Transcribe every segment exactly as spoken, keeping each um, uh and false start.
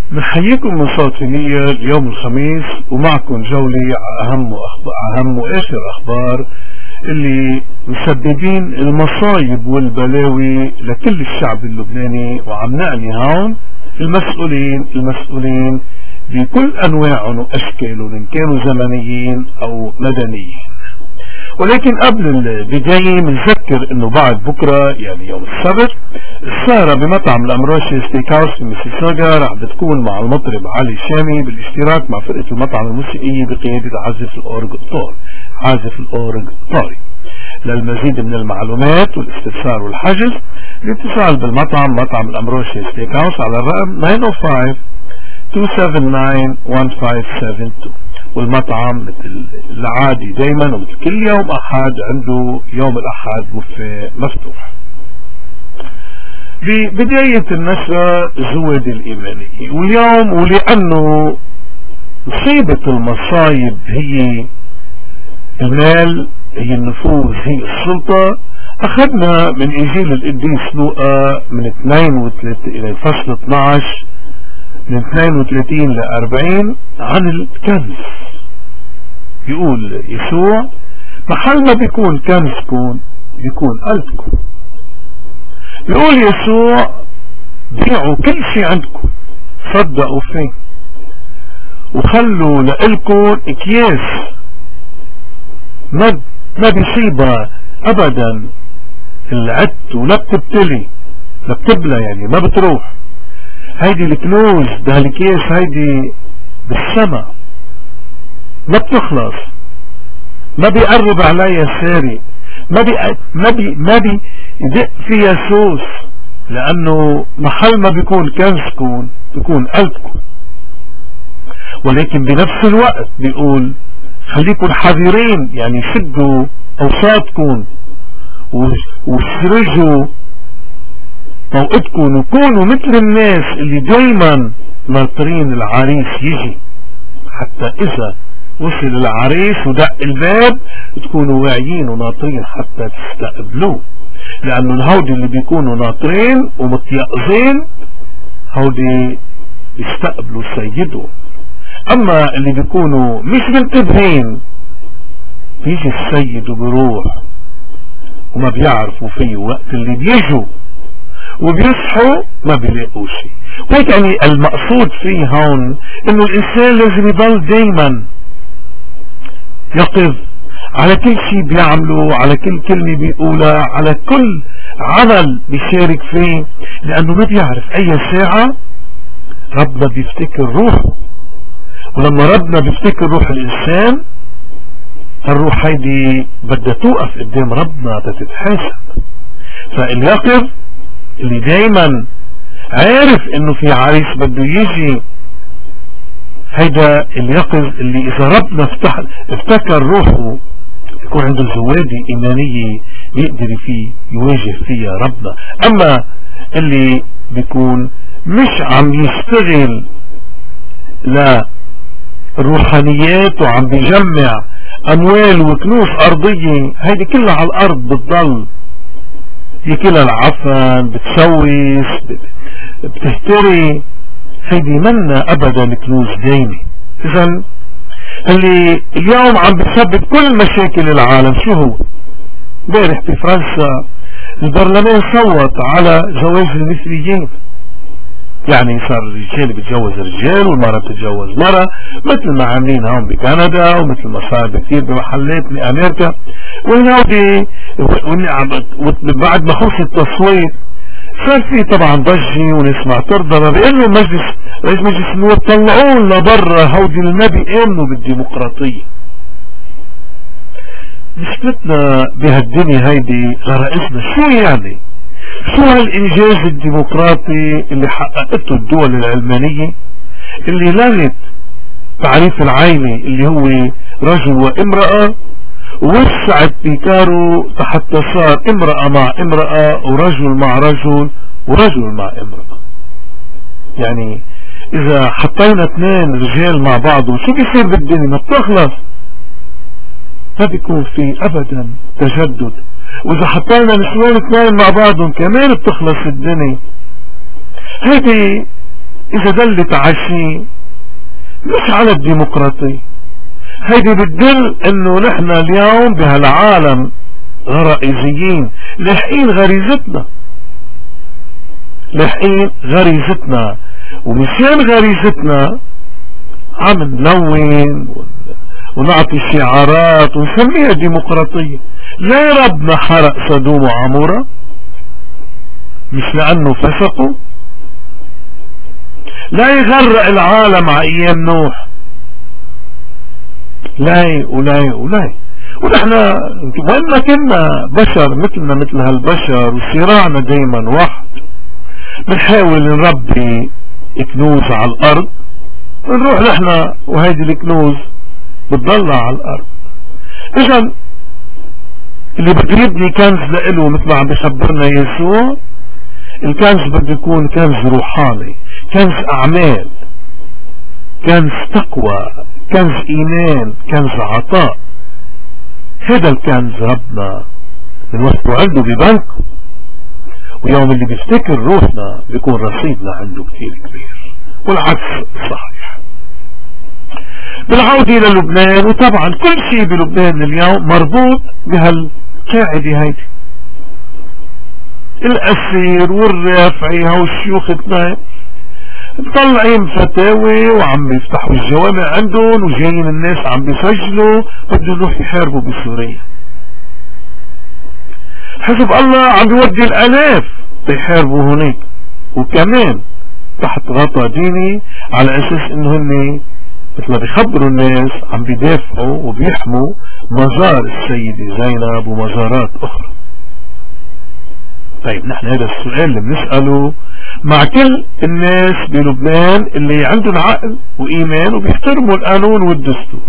نحييكم من صوتينية اليوم الخميس، ومعكم جولة أهم وأخبار أهم وآخر أخبار اللي مسببين المصايب والبلاوي لكل الشعب اللبناني. وعم نعني هون المسؤولين المسؤولين بكل أنواعهم وأشكالهم، إن كانوا زمنيين أو مدنيين. ولكن قبل البداية بنذكر انه بعد بكرة يعني يوم السبت السهرة بمطعم الامراشي ستيك هاوس في ميسيساغا راح بتكون مع المطرب علي شامي بالاشتراك مع فرقة المطعم الموسيقية بقيادة عازف الاورج طاري عازف الاورج طاري. للمزيد من المعلومات والاستفسار والحجز الاتصال بالمطعم مطعم الامراشي ستيك هاوس على الرقم تسعة صفر خمسة اثنين سبعة تسعة واحد خمسة سبعة اثنين. والمطعم مثل العادي دايما ومثل كل يوم احد عنده يوم الاحد بوفيه مفتوح. ببداية النشرة الزواد الايمانية، واليوم ولانه مصيبة المصايب هي المال، هي النفوذ، هي السلطة، اخذنا من انجيل القديس لوقا من اثنين وثلاثين الى الفصل اثناشر من اثنين وثلاثين ل أربعين عن الكنز. يقول يسوع محل ما بيكون كنزكم بيكون قلبكم. يقول يسوع بيعوا كل شيء عندكم، صدقوا فيه، وخلوا لإلكم اكياس ما ما بيصيبها ابدا العت ولا بتبتلي لا بتبلى، يعني ما بتروح. هيدي الكنوز ده الكيس هيدي بالسماء ما بتخلص، ما بيقرب عليها ساري، ما بي ما بي ما بي يدق فيها سوس، لانه محل ما بيكون كنزكم بيكون قلبكم. ولكن بنفس الوقت بيقول خليكم حذرين، يعني شدوا اوساطكم وسرجوا موقتكم وكونوا مثل الناس اللي دايما ناطرين العريس يجي، حتى اذا وصل العريس ودق الباب تكونوا واعيين وناطرين حتى تستقبلوه، لانه الهودي اللي بيكونوا ناطرين ومتيقظين هودي يستقبلوا سيده. اما اللي بيكونوا مش منتبهين بيجي السيد وبيروح وما بيعرفوا فيه، وقت اللي بيجوا وبيصحوا ما بيلاقوا شيء. وهيك يعني المقصود فيه هون انه الانسان لازم يضل دايما يقظ على كل شيء بيعمله، على كل كلمة بيقولها، على كل عمل بيشارك فيه، لانه ما بيعرف اي ساعة ربنا بيفتكر روحه. ولما ربنا بيفتكر روح الانسان الروح هيدي بدها توقف قدام ربنا تتحاسب. فاليقظ اللي دايما عارف انه في عريس بده يجي، هيدا اليقظ اللي اذا ربنا افتح افتكر روحه يكون عنده زوادة ايمانية يقدر فيه يواجه فيها ربنا. اما اللي بيكون مش عم يشتغل للروحانيات وعم بيجمع اموال وكنوز ارضية، هيدي كلها على الارض بتضل يكلها العفن، بتسوس، بتهتري، هيدي منا ابدا كنوز دايمة. اذا اللي اليوم عم بيسبب كل مشاكل العالم شو هو؟ امبارح بفرنسا البرلمان صوت على زواج المثليين، يعني صار الرجال بيتجوز رجال والمرأة بتتجوز مرأة، مثل ما عاملين هون بكندا ومثل ما صار بكثير بمحلات بأمريكا. وهنودي بعد ما خلص التصويت صار في طبعا ضجة وناس معترضة، بيقولوا مجلس رئيس مجلس النواب طلعون لبرا هودي ما بيآمنوا بالديمقراطية. مشكلتنا بهالدنيا هيدي لرئيسنا شو يعني؟ شو هالإنجاز الديمقراطي اللي حققته الدول العلمانية اللي لغت تعريف العائلة اللي هو رجل وامرأة، ووسعت بيكارو حتى صار امرأة مع امرأة ورجل مع رجل ورجل مع امرأة. يعني اذا حطينا اثنين رجال مع بعض شو بيصير بالدنيا؟ ما بتخلص، ما بيكون في ابدا تجدد. واذا حطينا نسوان اثنين مع بعضهم كمان بتخلص الدنيا. هيدي اذا دلت عشي مش على الديمقراطية. هيدي بتدل انه نحن اليوم بهالعالم غرائزيين لاحقين غريزتنا، لاحقين غريزتنا، ومشان غريزتنا عم نلون ونعطي شعارات ونسميها ديمقراطية. لا ربنا حرق سدوم وعمورة مش لأنه فسقوا، لا يغرق العالم على ايام نوح، لا ولا ولا ونحن وين ما كنا بشر مثلنا مثل هالبشر وصراعنا دايما واحد، بنحاول نربي كنوز على الارض ونروح نحن وهيدي الكنوز بتضل على الارض. اذا اللي بده يبني كنز لإله مثل ما عم بيخبرنا يسوع، الكنز بده يكون كنز روحاني، كنز اعمال، كنز تقوى، كنز ايمان، كنز عطاء. هذا الكنز ربنا بنوثقه عنده ببنكه، ويوم اللي بيفتكر روحنا بيكون رصيدنا عنده كثير كبير، والعكس صحيح. بالعودة الى لبنان، وطبعا كل شيء بلبنان اليوم مربوط بهالقاعدة هيدي، الاسير والرافعي هو الشيوخ اثنين مطلعين فتاوي وعم يفتحوا الجوامع عندهم، وجايين الناس عم بيسجلوا بدهم يروحوا يحاربوا بسوريا. حسب الله عم بيودي الالاف ليحاربوا هناك، وكمان تحت غطاء ديني على اساس انه هن مثل ما بيخبروا الناس عم بيدافعوا وبيحموا مزار السيدة زينب ومزارات اخرى. طيب نحن هذا السؤال اللي بنسأله مع كل الناس بلبنان اللي عندهم عقل وإيمان وبيحترموا القانون والدستور.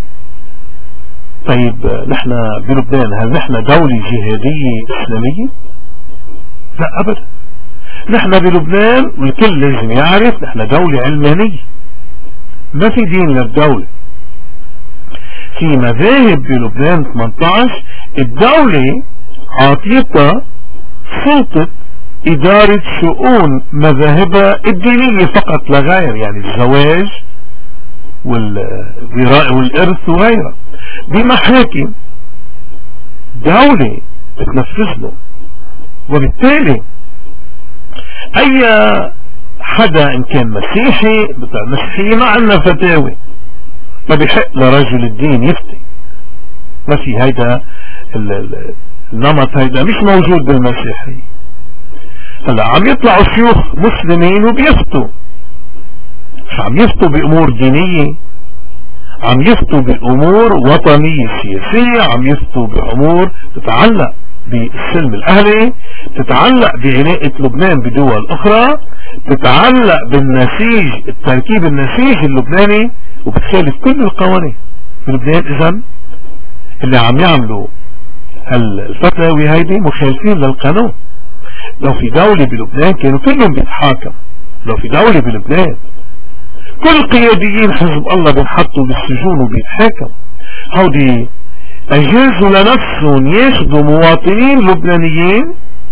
طيب نحن بلبنان هل نحن دولة جهادية إسلامية؟ لا أبدا. نحن بلبنان والكل لازم يعرف نحن دولة علمانية، ما في دين للدولة. في مذاهب بلبنان ثمانية عشر الدولة عاطيتها سلطة إدارة شؤون مذاهبها الدينية فقط لا غير، يعني الزواج والإرث وغيرها، بمحاكم دولة بتنفذ له. وبالتالي أي حدا إن كان مسيحي بتاع المسيحية ما عندنا فتاوي، ما بيحق لرجل الدين يفتي، ما في هيدا النمط، هيدا مش موجود بالمسيحية. هلا عم يطلعوا شيوخ مسلمين وبيفتوا، مش عم يفتوا بأمور دينية، عم يفتوا بأمور وطنية سياسية، عم يفتوا بأمور تتعلق بالسلم الأهلي، تتعلق بعلاقة لبنان بدول أخرى، تتعلق بالنسيج التركيب النسيج اللبناني، وبتخالف كل القوانين بلبنان. إذن اللي عم يعملوا الفتاوي هيدي مخالفين للقانون. لو في دولة بلبنان كانوا كلهم بيتحاكم، لو في دولة بلبنان كل قياديين حزب الله بينحطوا بالسجون وبيتحاكم. هودي اجازوا لنفسهم ياخذوا مواطنين لبنانيين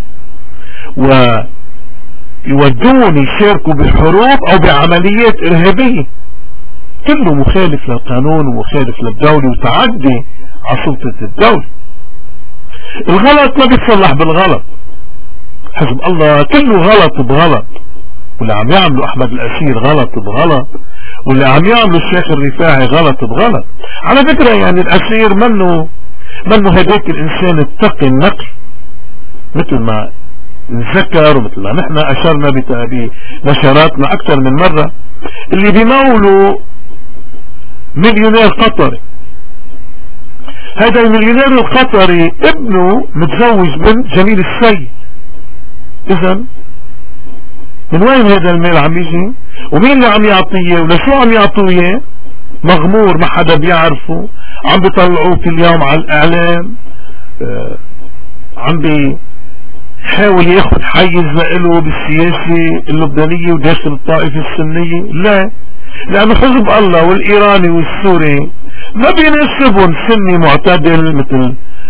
ويودون يشاركوا بحروب او بعمليات ارهابية، كله مخالف للقانون ومخالف للدولة وتعدي على سلطة الدولة. الغلط ما بيتصلح بالغلط، حزب الله كله غلط بغلط، واللي عم يعملوا احمد الاسير غلط بغلط، واللي عم يعملوا الشيخ الرفاعي غلط بغلط. على فكرة يعني الاسير منه منه هداك الانسان التقي النقي مثل ما نذكر ومثل ما نحن اشرنا بنشراتنا اكثر من مرة، اللي بيمولوا مليونير قطري، هذا المليونير القطري ابنه متزوج بنت جميل السيد. اذا من وين هذا المال عم يجي؟ ومين اللي عم يعطيه؟ ولشو عم يعطوه؟ مغمور ما حدا بيعرفه، عم بيطلعوه كل يوم على الاعلام، آه عم بيحاول ياخد حيز لإله بالسياسة اللبنانية وداخل الطائفة السنية. لا، لأنه حزب الله والإيراني والسوري ما بيناسبهم سني معتدل مثل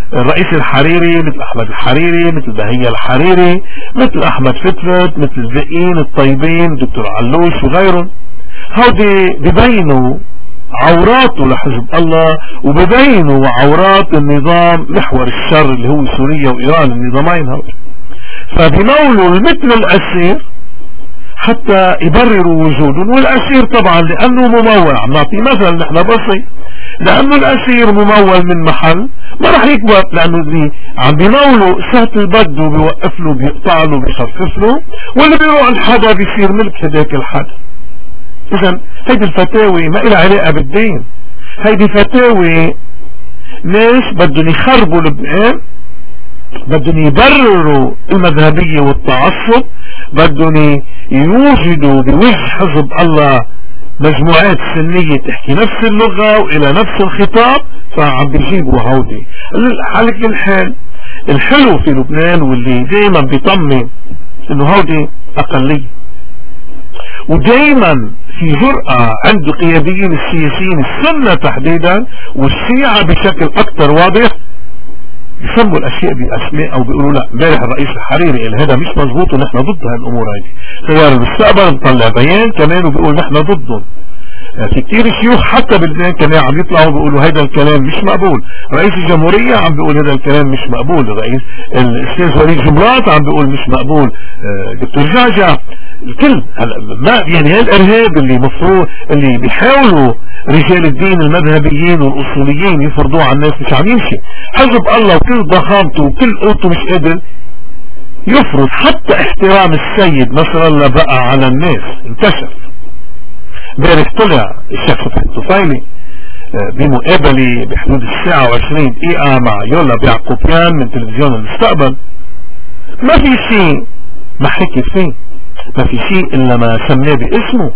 الرئيس الحريري مثل احمد الحريري، مثل بهية الحريري، مثل احمد فتفت، مثل الباقيين الطيبين دكتور علوش وغيرهم. هودي ببينوا عوراته لحزب الله وببينوا عورات النظام محور الشر اللي هو سوريا وايران، النظامين هؤلاء. فبنولوا مثل الاسير حتى يبرروا وجودهم، والاسير طبعا لانه ممول، عم نعطي مثل نحن بسيط، لانه الاسير ممول من محل ما راح يكبر، لانه دي عم بيمولوا سهة البد وبيوقف له بيقطع له بيخفف له، واللي بيروح الحدا بيصير ملك هداك الحدا. اذا هيدي الفتاوي ما لها علاقة بالدين، هيدي فتاوي ناس بدهم يخربوا لبنان، بدهم يبرروا المذهبية والتعصب، بدهم يوجدوا بوجه حزب الله مجموعات سنية تحكي نفس اللغة والى نفس الخطاب، فعم بيجيبوا هودي. على كل حال الحلو في لبنان واللي دايما بيطمن انه هودي اقلية، ودايما في جرأة عند قياديين السياسيين السنة تحديدا والشيعة بشكل اكثر واضح، يسموا الاشياء باسماء او بيقولوا لا امبارح الرئيس الحريري قال هذا مش مزبوط ونحن ضد هالامور هذه. تيار المستقبل مطلع بيان كمان وبيقول نحن ضدهم. في كتير شيوخ حتى بلبنان كمان عم يطلعوا بيقولوا هذا الكلام مش مقبول. رئيس الجمهورية عم بيقول هذا الكلام مش مقبول، الرئيس الاستاذ وليد جمرات عم بيقول مش مقبول، دكتور جعجع، الكل ما يعني هالارهاب اللي مفروض اللي بيحاولوا رجال الدين المذهبيين والاصوليين يفرضوه على الناس مش عم يمشي. حزب الله وكل ضخامته وكل قوته مش قادر يفرض حتى احترام السيد نصر الله بقى على الناس، انتشر. امبارح طلع الشيخ فتحي الطفيلي بمقابلة بحدود الساعة وعشرين دقيقة مع يولا بيعقوبيان من تلفزيون المستقبل، ما في شيء ما حكي فيه، ما في شيء الا ما سماه باسمه.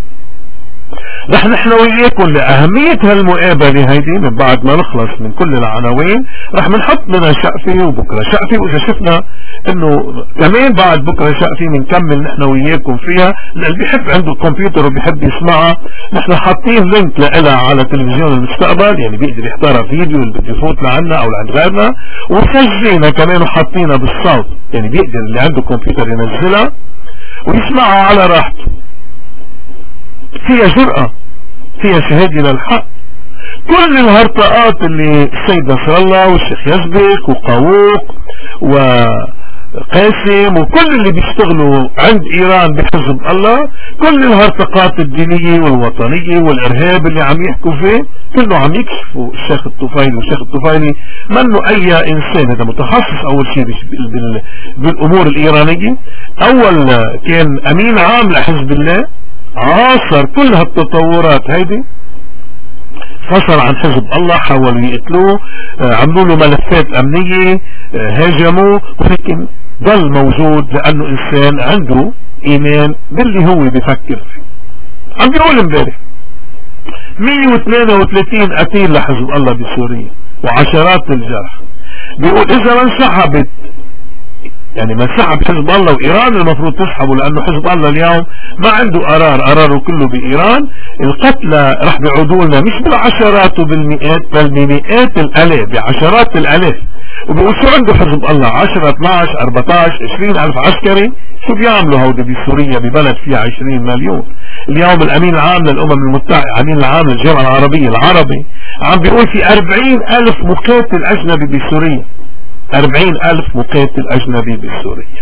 رح نحن وياكم لأهمية هالمقابلة هيدي من بعد ما نخلص من كل العناوين رح منحط لنا شقفي وبكرة شقفي، وإذا شفنا انه كمان بعد بكرة شقفي منكمل نحن وياكم فيها، اللي بيحب عنده الكمبيوتر وبيحب يسمعها نحن حاطين لينك لها على تلفزيون المستقبل، يعني بيقدر يحضرها فيديو اللي بده يفوت لعنا او لعند غيرنا، وسجلنا كمان وحاطينها بالصوت، يعني بيقدر اللي عنده كمبيوتر ينزلها ويسمعها على راحته. فيها جرأة، فيها شهادة للحق. كل الهرطقات اللي السيد نصر الله والشيخ يزبك وقاووق وقاسم وكل اللي بيشتغلوا عند ايران بحزب الله، كل الهرطقات الدينية والوطنية والارهاب اللي عم يحكوا فيه كله عم يكشفوا الشيخ الطفيلي. والشيخ الطفيلي منه اي انسان، هذا متخصص اول شيء بالامور الايرانية، اول كان امين عام لحزب الله، عاصر كل هالتطورات هيدي، فصل عن حزب الله، حاولوا يقتلوه، عملوا له ملفات امنية، هاجموه، ولكن ضل موجود لانه انسان عنده ايمان باللي هو بيفكر فيه. عم بيقول امبارح مية واثنين وثلاثين قتيل لحزب الله بسوريا وعشرات الجرح، بيقول اذا ما انسحبت يعني ما انسحب حزب الله وايران المفروض تسحبه، لانه حزب الله اليوم ما عنده قرار، قراره كله بايران. القتلى رح بيعودوا لنا مش بالعشرات وبالمئات بل بمئات الالاف، بعشرات الالاف. وبيقول شو عنده حزب الله عشرة اثناشر اربعتاشر عشرين الف عسكري، شو بيعملوا هودي بسوريا ببلد فيها عشرين مليون؟ اليوم الامين العام للامم المتحدة، الامين العام للجامعة العربية العربي عم بيقول في اربعين الف مقاتل اجنبي بسوريا، أربعين ألف مقاتل أجنبي بسوريا.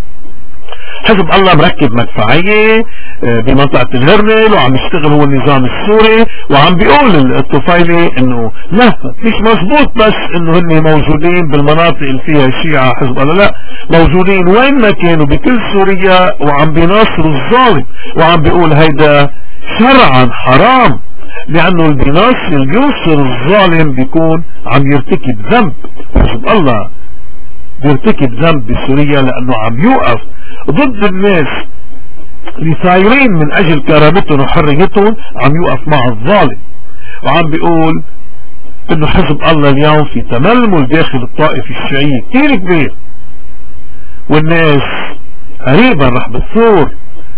حزب الله مركب مدفعية بمنطقة الهرمل وعم يشتغل هو النظام السوري، وعم بيقول الطفيلي انه لا مش مزبوط بس انه هن موجودين بالمناطق اللي فيها شيعة حزب الله، لا موجودين وين ما كانوا بكل سوريا وعم بيناصروا الظالم. وعم بيقول هيدا شرعا حرام، لانه اللي بيناصر اللي بينصر الظالم بيكون عم يرتكب ذنب. حزب الله بيرتكب ذنب بسوريا لانه عم يوقف ضد الناس اللي صايرين من اجل كرامتهم وحريتهم، عم يوقف مع الظالم. وعم بيقول انه حزب الله اليوم في تململ داخل الطائفة الشيعية كتير كبير، والناس قريبا رح بتصور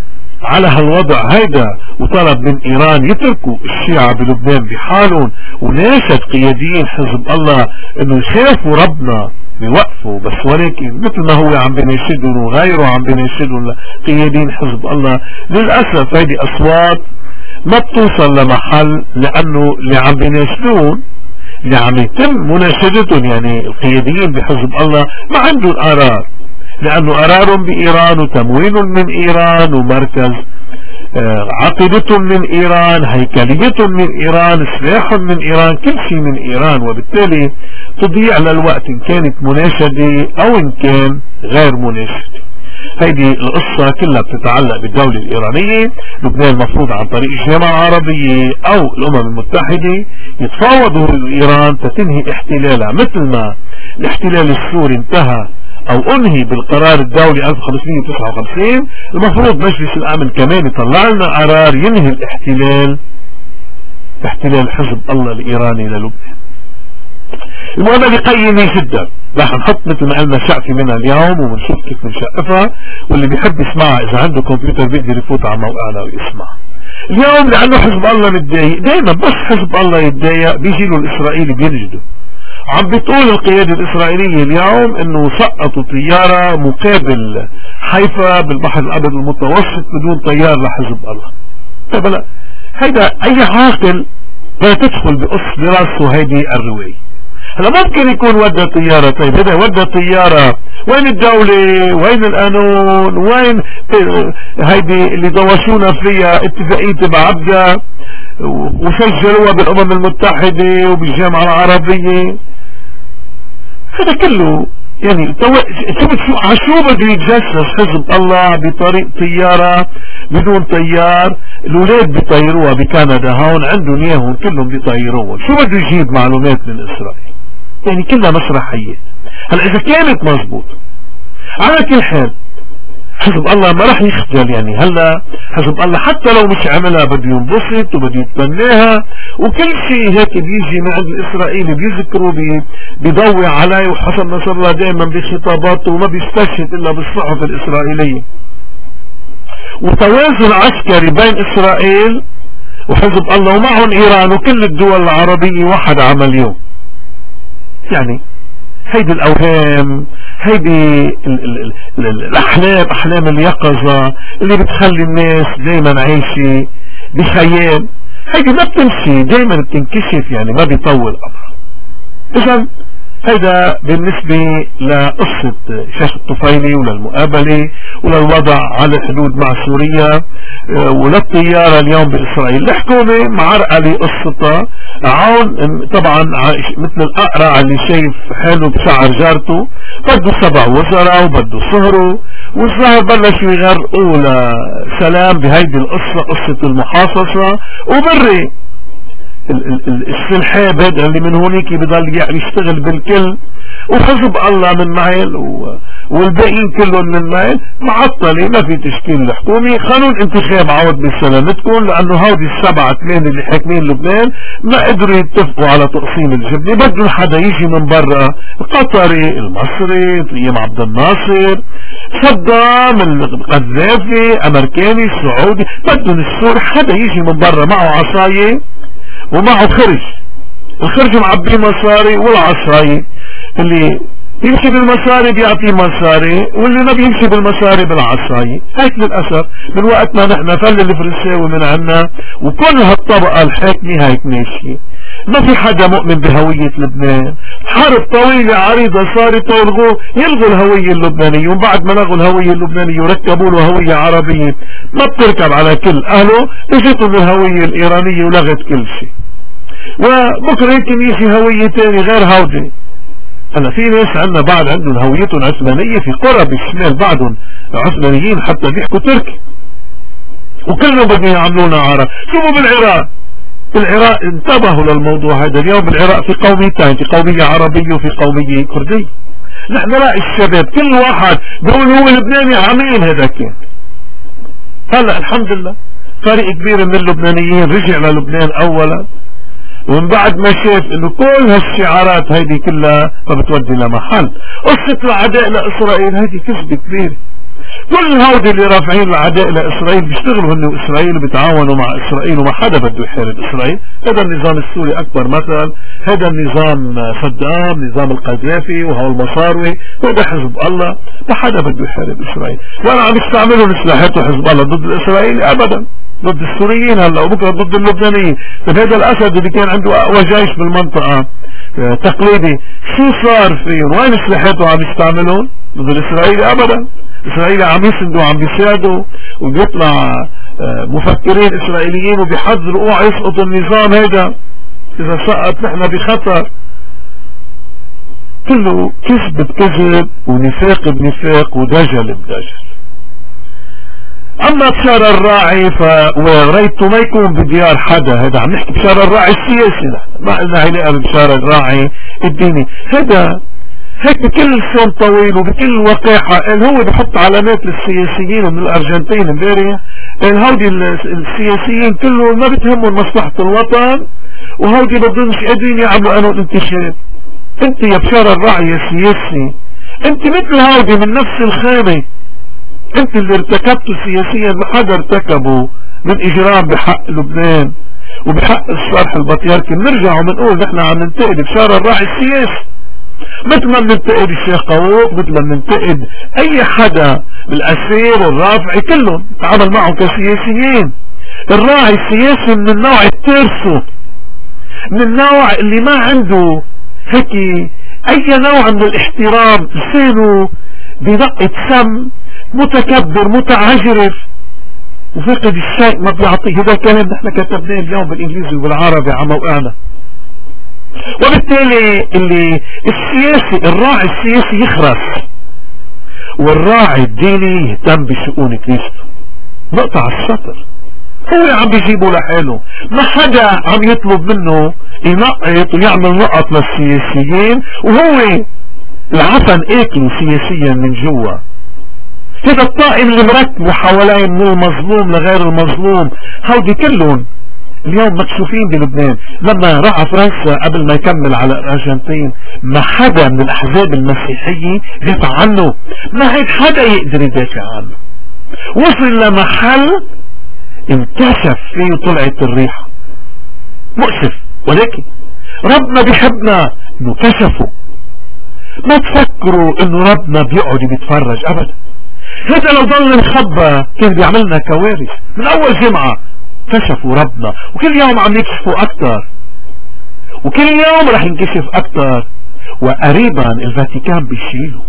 على هالوضع هيدا وطلب من ايران يتركوا الشيعة بلبنان بحالهم، وناشد قياديين حزب الله انه شافوا ربنا بوقفوا، بس ولكن مثل ما هو عم بيناشدهم وغيره عم بيناشدهم قياديين حزب الله، للأسف هيدي اصوات ما بتوصل لمحل، لانه اللي عم بيناشدون اللي عم يتم مناشدتهم يعني القياديين بحزب الله ما عندهم قرار، لانه قرارهم بايران وتموينهم من ايران ومركز آه عقيدتهم من ايران، هيكليتهم من ايران، سلاحهم من ايران، كل شيء من ايران، وبالتالي تضيع للوقت ان كانت مناشدة او ان كان غير مناشدة. هيدي القصة كلها بتتعلق بالدولة الإيرانية. لبنان مفروض عن طريق الجامعة العربية أو الأمم المتحدة يتفاوضوا إيران تتنهي احتلالها، مثل ما الاحتلال السوري انتهى أو أنهي بالقرار الدولي ألف وخمسمئة وتسعة وخمسين. المفروض مجلس الأمن كمان يطلع لنا قرار ينهي الاحتلال، احتلال حزب الله الإيراني للبنان. المعاملة قيمة جدا، رح نحط مثل ما قلنا شقفة منها اليوم وبنشوف كيف بنشقفها، واللي بيحب يسمعها اذا عنده كمبيوتر بيقدر يفوت على موقعنا ويسمع. اليوم لانه حزب الله متضايق، دايما بس حزب الله يتضايق بيجي له الاسرائيلي بينجده. عم بتقول القيادة الاسرائيلية اليوم انه سقطوا طيارة مقابل حيفا بالبحر الابيض المتوسط بدون طيار لحزب الله. طيب هلا هيدا اي عاقل لا تدخل بقص براسه هيدي الرواية. هلا ممكن يكون ودى طيارة، طيب هذا ودى طيارة، وين الدولة؟ وين القانون؟ وين هيدي اللي دوشونا فيها اتفاقية تبع عبدة وسجلوها بالأمم المتحدة وبالجامعة العربية؟ هذا كله يعني شوف شو عشو بده يتجسس حزب الله بطريق طيارة بدون طيار، الولاد بيطيروها بكندا هون عندهم اياهم كلهم بيطيروها، شو بده يجيب معلومات من اسرائيل؟ يعني كلها مسرحية. هلا اذا كانت مزبوط على كل حال حزب الله ما راح يخجل، يعني هلا حزب الله حتى لو مش عملها بده ينبسط وبده يتبناها، وكل شيء هيك بيجي من عند الاسرائيلي بيذكروا بيضوي عليه، وحسن نصر الله دائما بخطاباته وما بيستشهد الا بالصحف الاسرائيلية. وتوازن عسكري بين اسرائيل وحزب الله ومعهم ايران وكل الدول العربية واحد عمل يوم. يعني هيدي الاوهام، هيدي ال ال ال ال الاحلام، احلام اليقظة اللي بتخلي الناس دايما عايشة بخيال، هيدي ما بتمشي، دايما بتنكشف، يعني ما بيطول امرها. اذا هيدا بالنسبة لقصة شيخ الطفيلي وللمقابلة وللوضع على الحدود مع سوريا وللطيارة اليوم بإسرائيل. الحكومة معرقلة قصتها عون طبعا مثل الأقرع اللي شايف حاله بشعر جارته، بده سبع وزراء وبده صهره، والظاهر بلشوا يغرقوا لسلام بهيدي القصة، قصة المحاصصة، وبري السلحاب هذا اللي من هونيك بضل يشتغل بالكل، وحزب الله من معيل والباقيين كلهم من معيل، معطلة ما في تشكيل الحكومي. قانون انتخاب عوض بسلامتكم، لانه هودي السبعة ثمانية اللي حاكمين لبنان ما قدروا يتفقوا على تقسيم الجبنة، بدهم حدا يجي من برا، قطري، المصري، ايام عبد الناصر، صدام، القذافي، امريكاني، سعودي، بدهم السور حدا يجي من برا معه عصاية ومعه خرج، الخرج معبيه مصاري، والعصاية اللي يمشي بالمصاري بيعطيه مصاري، واللي ما بيمشي بالمصاري بالعصاية. هيك للأسف من وقت ما نحن فل الفرنساوي من عنا، وكل هالطبقة الحاكمة هيك ماشية، ما في حدا مؤمن بهوية لبنان. حرب طويلة عريضة صارت يلغوا يلغوا الهوية اللبنانية، وبعد ما لغوا الهوية اللبنانية وركبوا له هوية عربية ما بتركب على كل أهله، اجتهم الهوية الإيرانية ولغت كل شيء، وبكرة يمكن يجي هوية تاني غير هودي. هلا في ناس عندنا بعد عندهم هويتهم عثمانية، في قرى بالشمال بعدهم عثمانيين حتى بيحكوا تركي، وكلهم بدهم يعملونا عرب. شوفوا بالعراق، بالعراق انتبهوا للموضوع هذا اليوم، بالعراق في قوميتين، في قومية عربية وفي قومية كردية. نحن لا الشباب كل واحد بيقول هو لبناني عمين، هذا كان. هلا الحمد لله فريق كبير من اللبنانيين رجع للبنان اولا، ومن بعد ما شاف انه كل هالشعارات هيدي كلها ما بتودي لمحل. قصة العداء لاسرائيل هيدي كذبة كبيرة. كل هودي اللي رافعين العداء لاسرائيل بيشتغلوا هن واسرائيل وبيتعاونوا مع اسرائيل وما حدا بده يحارب اسرائيل. هذا النظام السوري اكبر مثل، هذا النظام صدام، نظام القذافي وهو المصاروي، وهذا حزب الله، ما حدا بده يحارب اسرائيل. ولا عم يستعملوا سلاحاته حزب الله ضد الاسرائيلي ابدا، ضد السوريين هلا وبكره ضد اللبنانيين. طيب هذا الاسد اللي كان عنده اقوى جيش بالمنطقه اه تقليدي، شو صار فيهم؟ وين سلاحاته عم يستعملون؟ ضد الاسرائيلي ابدا. الاسرائيلي عم يسندوا وعم بيساعدوا، وبيطلع اه مفكرين اسرائيليين وبيحذروا اوعى يسقط النظام هذا، اذا سقط نحن بخطر. كله كذب بكذب ونفاق بنفاق ودجل بدجل. اما بشار الراعي فوريته ما يكون بديار حدا، هذا عم نحكي بشار الراعي السياسي، ما قلنا علاقه بشار الراعي الديني. هذا هيك بكل لسان طويل وبكل وقاحة قال هو بحط علامات للسياسيين ومن الارجنتين امبارح، قال هودي السياسيين كلهم ما بتهمهم مصلحة الوطن، وهودي بدهم مش قادرين يعملوا قانون انتخاب. انت يا بشار الراعي يا سياسي، انت مثل هودي من نفس الخانة، انت اللي ارتكبته سياسيا ما حدا ارتكبه من اجرام بحق لبنان وبحق الصرح البطياركي. بنرجع وبنقول نحن عم ننتقد بشار الراعي السياسي مثل ما بننتقد الشيخ قاووق، مثل ما بننتقد اي حدا بالاسير والرافعي، كلهم تعامل معهم كسياسيين. الراعي السياسي من النوع الترسو، من النوع اللي ما عنده هيك اي نوع من الاحترام، لسانه بنقة سم، متكبر متعجرف وفقد الشيء ما بيعطيه. هذا الكلام نحن كتبناه اليوم بالانجليزي وبالعربي على موقعنا. وبالتالي اللي السياسي الراعي السياسي يخرس، والراعي الديني يهتم بشؤون كنيسته. نقطة على السطر، هو عم بيجيبه لحاله، ما حدا عم يطلب منه ينقط ويعمل نقط للسياسيين، وهو العفن اكله سياسيا من جوا. هذا الطائم اللي مركبه حوالين من المظلوم لغير المظلوم، هودي كلهم اليوم مكشوفين بلبنان. لما راح فرنسا قبل ما يكمل على الارجنتين ما حدا من الاحزاب المسيحية دافع عنه، ما هيك حدا يقدر يدافع عنه. وصل لمحل انكشف فيه وطلعت الريحة. مؤسف، ولكن ربنا بيحبنا انه كشفه. ما تفكروا انه ربنا بيقعد بيتفرج ابدا. هذا لو ضل الخبة كان بيعملنا كوارث. من اول جمعة كشفوا ربنا، وكل يوم عم يكشفوا اكتر، وكل يوم رح ينكشف اكتر، وقريبا الفاتيكان بيشيلوا.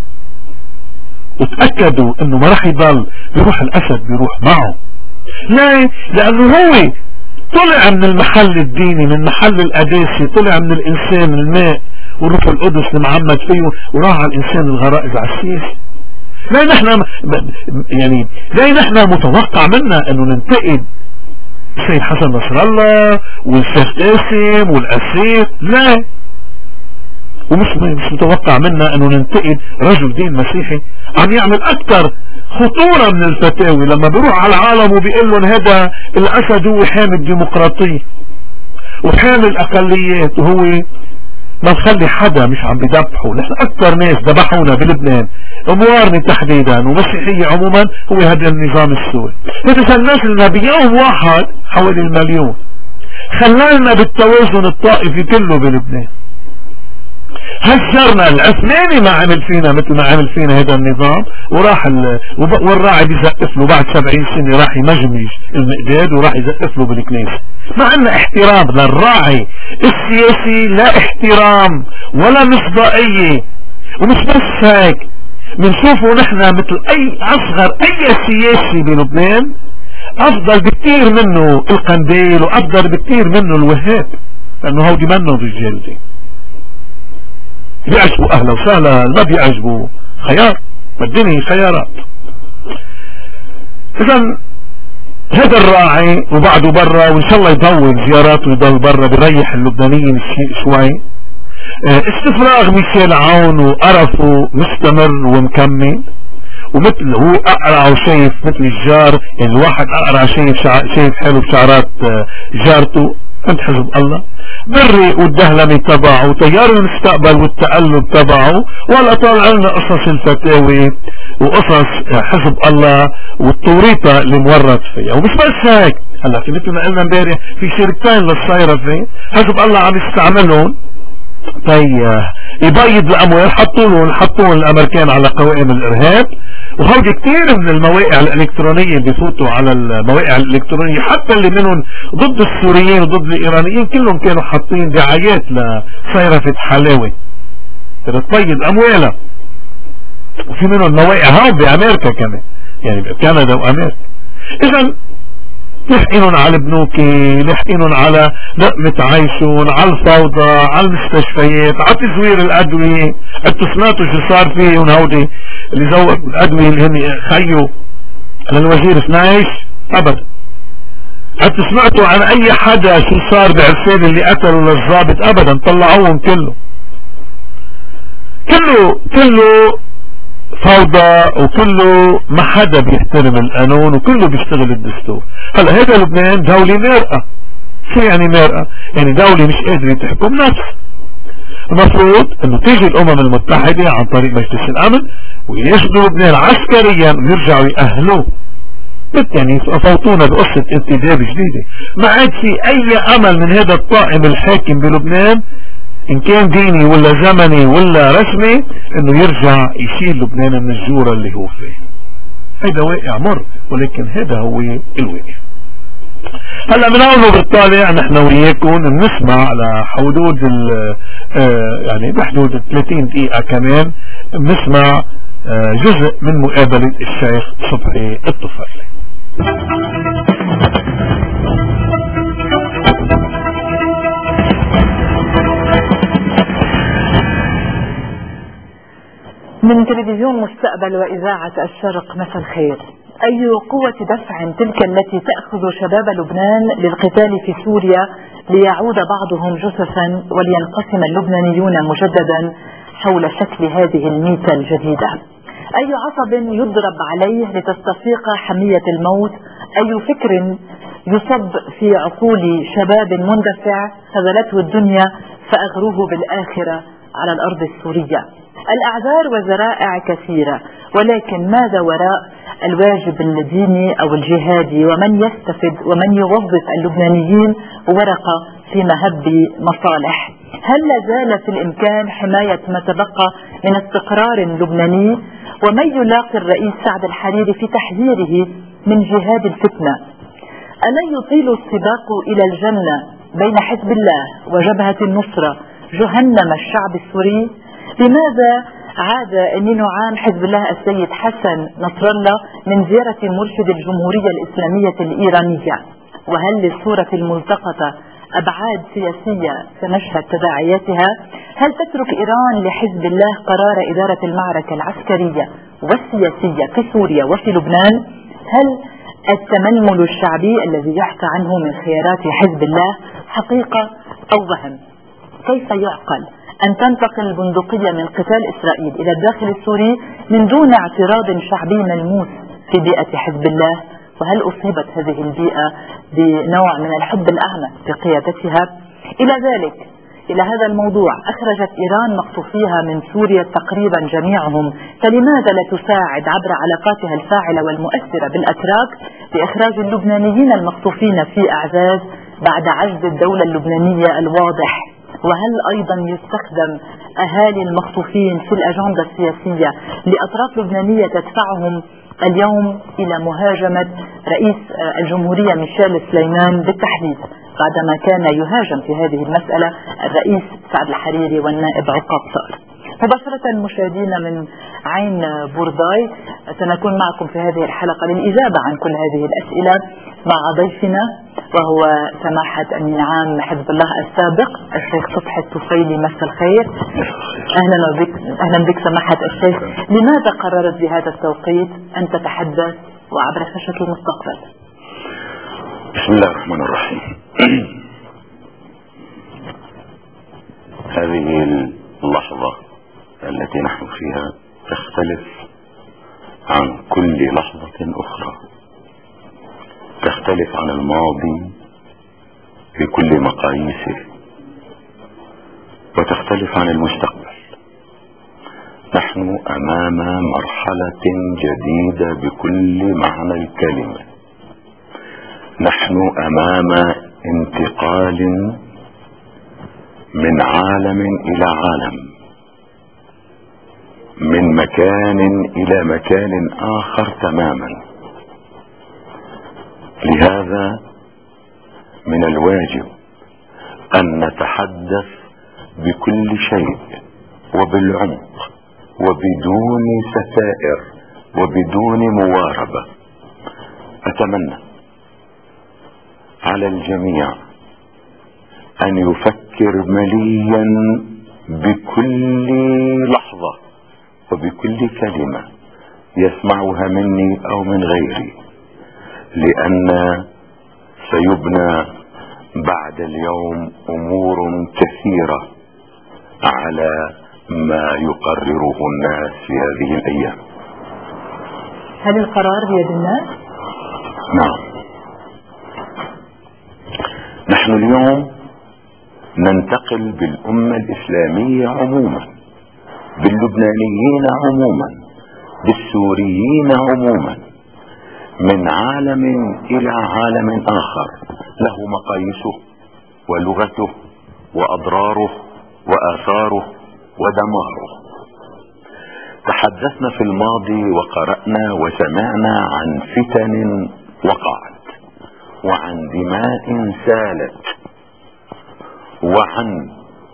وتأكدوا انه ما رح يضل بيروح الاسد بيروح معه. ليه؟ لانه هو طلع من المحل الديني، من محل القداسة، طلع من الانسان الماء والروح القدس المعمد فيه، وراح على الانسان الغرائز على السياسة. لا نحن يعني لا نحن متوقع منا انه ننتقد السيد حسن نصر الله والشيخ قاسم والاسير، لا. ومش مش متوقع منا انه ننتقد رجل دين مسيحي عم يعمل اكثر خطورة من الفتاوي، لما بيروح على العالم وبيقول لهم هذا الاسد هو حامي الديمقراطية وحامي الاقليات، وهو ما نخلي حدا مش عم بيذبحوا. نحن اكثر ناس ذبحونا بلبنان اموارني تحديدا ومسيحية عموما هو هذا النظام السوري. هذا الناس اللي بيوم واحد حوالي المليون، خلالنا بالتوازن الطائفي كله بلبنان. هجرنا العثماني ما عمل فينا مثل ما عمل فينا هذا النظام، وراح والراعي بيزقف له بعد سبعين سنة راح يمجمج المقداد وراح يزقف له بالكنيسة. ما عندنا احترام للراعي السياسي، لا احترام ولا مصداقية. ومش بس هيك، بنشوفه نحن مثل اي اصغر اي سياسي بلبنان افضل بكتير منه القنديل وافضل بكتير منه الوهاب، لانه هودي منه رجال دين. بيعجبوا اهلا وسهلا، ما بيعجبوا خيار، الدنيا خيارات. اذا هذا الراعي وبعده برا، وان شاء الله يطول زياراته ويضل برا بيريح اللبنانيين شوي. استفراغ ميشيل عون وقرفه مستمر ومكمل، ومثل هو اقرع وشايف مثل الجار، يعني الواحد اقرع شايف شايف حاله بشعرات جارته. انت حزب الله بري والدهلمي تبعه وتيار المستقبل والتقلب تبعه، ولا طالع لنا قصص الفتاوي وقصص حزب الله والتوريطة اللي مورط فيها. ومش بس هيك، هلا في مثل ما قلنا امبارح في شركتين للصيرفة حزب الله عم يستعملهم طيب يبيض الاموال، حطوا لهم حطوا الامريكان على قوائم الارهاب. وهودي كتير من المواقع الالكترونية اللي بيفوتوا على المواقع الالكترونية حتى اللي منهم ضد السوريين وضد الايرانيين كلهم كانوا حاطين دعايات لصيرفة حلاوة تبيض اموالها. وفي منهم مواقع هون بامريكا كمان، يعني بكندا وامريكا. اذا لحقينهم على البنوكي، لحقينهم على لقمة عيشهم، على الفوضى، على المستشفيات، على تزوير الادوية. انتوا سمعتوا شو صار فيهم هودي اللي زور الادوية اللي هن خيو للوزير سنايش؟ ابدا. انتوا سمعتوا عن اي حدا شو صار بعرسان اللي قتلوا للضابط؟ ابدا، طلعوهم كله كله كله فوضى، وكله ما حدا بيحترم القانون، وكله بيشتغل الدستور. هلا هذا لبنان دولة مرأة. شو يعني مرأة؟ يعني دولة مش قادرة تحكم نفسها. المفروض انه تيجي الامم المتحدة عن طريق مجلس الامن ويشغلوا لبنان عسكريا ويرجعوا يأهلوه. يعني فوتونا بقصة انتداب جديدة. ما عاد في اي امل من هذا الطاقم الحاكم بلبنان ان كان ديني ولا زمني ولا رسمي انه يرجع يشيل لبنان من الجورة اللي هو فيه. هذا واقع مر، ولكن هذا هو الواقع. هلا من هون وبالطالع نحن وياكم بنسمع لحدود ال يعني بحدود ثلاثين دقيقة كمان بنسمع جزء من مقابلة الشيخ صبحي الطفيلي. من تلفزيون مستقبل وإذاعة الشرق، مساء الخير. أي قوة دفع تلك التي تأخذ شباب لبنان للقتال في سوريا ليعود بعضهم جثثا ولينقسم اللبنانيون مجددا حول شكل هذه الميتة الجديدة؟ أي عصب يضرب عليه لتستفيق حمية الموت؟ أي فكر يصب في عقول شباب مندفع خذلته الدنيا فأغروه بالآخرة على الأرض السورية؟ الأعذار وذرائع كثيرة، ولكن ماذا وراء الواجب الديني أو الجهادي؟ ومن يستفد ومن يوظف اللبنانيين ورقة في مهب مصالح؟ هل لازال في الإمكان حماية ما تبقى من استقرار لبناني؟ ومن يلاقي الرئيس سعد الحريري في تحذيره من جهاد الفتنة؟ ألا يطيل السباق إلى الجنة بين حزب الله وجبهة النصرة جهنم الشعب السوري؟ لماذا عاد أمين عام حزب الله السيد حسن نصر الله من زيارة مرشد الجمهورية الإسلامية الإيرانية؟ وهل للصورة الملتقطة أبعاد سياسية سنشهد تداعياتها؟ هل تترك إيران لحزب الله قرار إدارة المعركة العسكرية والسياسية في سوريا وفي لبنان؟ هل التململ الشعبي الذي يحكى عنه من خيارات حزب الله حقيقة أو وهم؟ كيف يعقل أن تنتقل البندقية من قتال إسرائيل إلى الداخل السوري من دون اعتراض شعبي ملموس في بيئة حزب الله؟ وهل أصيبت هذه البيئة بنوع من الحب الأعمى في قيادتها؟ إلى ذلك إلى هذا الموضوع أخرجت إيران مخطوفيها من سوريا تقريبا جميعهم، فلماذا لا تساعد عبر علاقاتها الفاعلة والمؤثرة بالأتراك بإخراج اللبنانيين المخطوفين في أعزاز بعد عجز الدولة اللبنانية الواضح؟ وهل أيضا يستخدم أهالي المخطوفين في الأجندة السياسية لأطراف لبنانية تدفعهم اليوم إلى مهاجمة رئيس الجمهورية ميشيل سليمان بالتحديد بعدما كان يهاجم في هذه المسألة الرئيس سعد الحريري والنائب عقاب صقر؟ مباشرة مشاهدينا من عين بورداي سنكون معكم في هذه الحلقة للإجابة عن كل هذه الأسئلة مع ضيفنا وهو سماحة أمين عام حزب الله السابق الشيخ صبحي الطفيلي. مساء الخير. أهلا بك أهلا بك سماحة الشيخ. لماذا قررت بهذا التوقيت أن تتحدث وعبر شاشة المستقبل؟ بسم الله الرحمن الرحيم. هذه اللحظة التي نحن فيها تختلف عن كل لحظة أخرى، تختلف عن الماضي بكل مقاييسه وتختلف عن المستقبل. نحن امام مرحلة جديدة بكل معنى الكلمة. نحن امام انتقال من عالم الى عالم، من مكان الى مكان اخر تماما. لهذا من الواجب ان نتحدث بكل شيء وبالعمق وبدون ستائر وبدون مواربة. اتمنى على الجميع ان يفكر مليا بكل لحظة وبكل كلمة يسمعها مني او من غيري، لان سيبنى بعد اليوم امور كثيرة على ما يقرره الناس في هذه الايام. هل القرار بيد الناس؟ نعم. نحن اليوم ننتقل بالامة الاسلامية عموما، باللبنانيين عموما، بالسوريين عموما، من عالم الى عالم اخر له مقاييسه ولغته واضراره واثاره ودماره. تحدثنا في الماضي وقرأنا وسمعنا عن فتن وقعت، وعن دماء سالت، وعن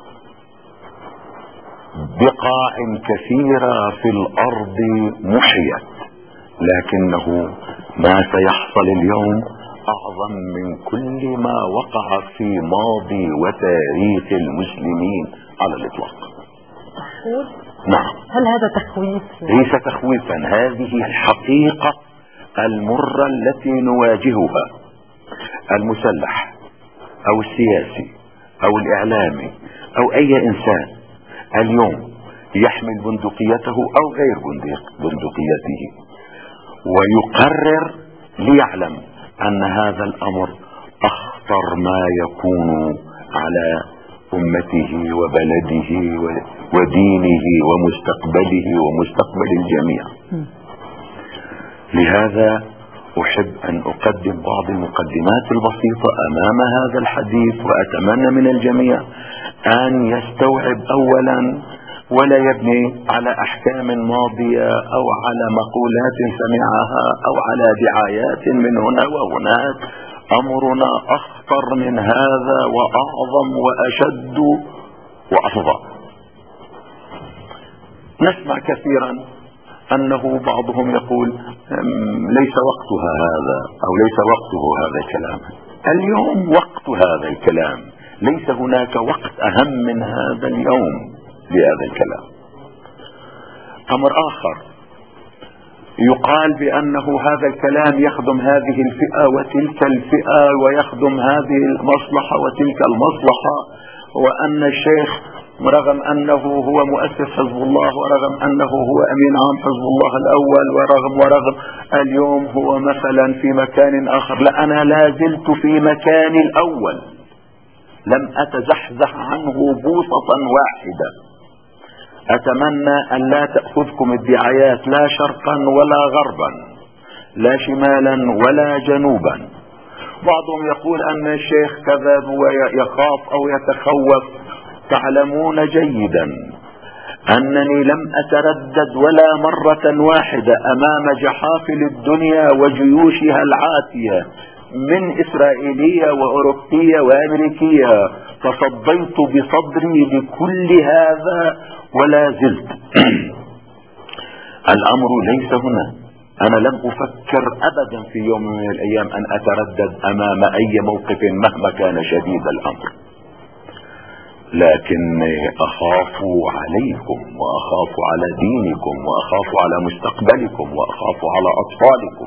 بقاع كثيرة في الارض محيت، لكنه ما سيحصل اليوم اعظم من كل ما وقع في ماضي وتاريخ المسلمين على الاطلاق. نعم. هل هذا تخويف؟ ليس تخويفا، هذه الحقيقة المرة التي نواجهها. المسلح او السياسي او الاعلامي او اي انسان اليوم يحمل بندقيته او غير بندقيته ويقرر ليعلم ان هذا الامر اخطر ما يكون على امته وبلده ودينه ومستقبله ومستقبل الجميع. لهذا احب ان اقدم بعض المقدمات البسيطة امام هذا الحديث، واتمنى من الجميع ان يستوعب اولا ولا يبني على احكام ماضية او على مقولات سمعها او على دعايات من هنا وهناك. امرنا اخطر من هذا واعظم واشد وافظع. نسمع كثيرا انه بعضهم يقول ليس وقتها هذا او ليس وقته هذا الكلام. اليوم وقت هذا الكلام، ليس هناك وقت اهم من هذا اليوم لهذا الكلام. امر اخر يقال بانه هذا الكلام يخدم هذه الفئة وتلك الفئة ويخدم هذه المصلحة وتلك المصلحة، وان الشيخ رغم انه هو مؤسس حزب الله ورغم انه هو امين عام حزب الله الاول ورغم ورغم اليوم هو مثلا في مكان اخر. لا، انا لا زلت في مكاني الاول، لم اتزحزح عنه بوصة واحدة. اتمنى ان لا تأخذكم الدعايات لا شرقا ولا غربا، لا شمالا ولا جنوبا. بعضهم يقول ان الشيخ كذب ويخاف او يتخوف. تعلمون جيدا انني لم اتردد ولا مرة واحدة امام جحافل الدنيا وجيوشها العاتية من اسرائيلية واوروبية وامريكية. تصديت بصدري لكل هذا ولا زلت. الامر ليس هنا. انا لم افكر ابدا في يوم من الايام ان اتردد امام اي موقف مهما كان شديد الامر، لكني اخاف عليكم واخاف على دينكم واخاف على مستقبلكم واخاف على اطفالكم.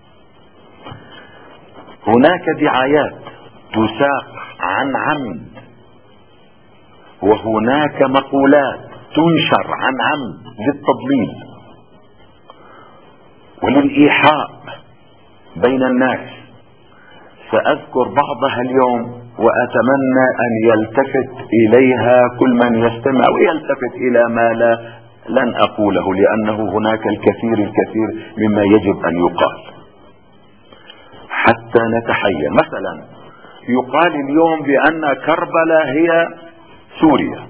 هناك دعايات تساق عن عمد، وهناك مقولات تنشر عن عمد للتضليل وللإيحاء بين الناس. سأذكر بعضها اليوم وأتمنى أن يلتفت إليها كل من يستمع ويلتفت إلى ما لا لن أقوله، لأنه هناك الكثير الكثير مما يجب أن يقال حتى نتحير. مثلا يقال اليوم بأن كربلاء هي سوريا،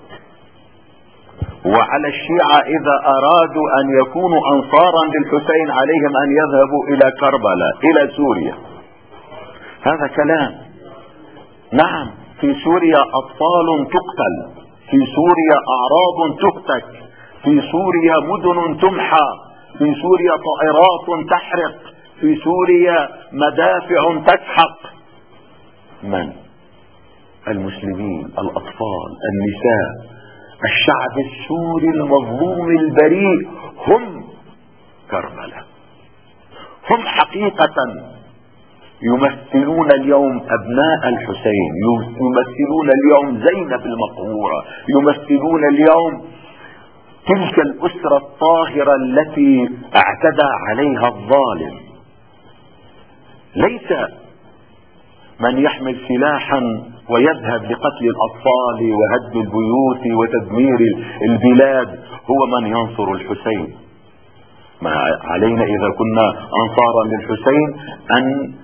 وعلى الشيعة إذا أرادوا أن يكونوا أنصارا للحسين عليهم أن يذهبوا إلى كربلاء إلى سوريا. هذا كلام. نعم، في سوريا أطفال تقتل، في سوريا أعراض تهتك، في سوريا مدن تمحى، في سوريا طائرات تحرق، في سوريا مدافع تسحق. من؟ المسلمين، الأطفال، النساء، الشعب السوري المظلوم البريء هم كربلاء، هم حقيقة يمثلون اليوم أبناء الحسين، يمثلون اليوم زينب المقهورة، يمثلون اليوم تلك الأسرة الطاهرة التي اعتدى عليها الظالم. ليس من يحمل سلاحا ويذهب لقتل الأطفال وهدم البيوت وتدمير البلاد هو من ينصر الحسين. ما علينا إذا كنا أنصارا للحسين أن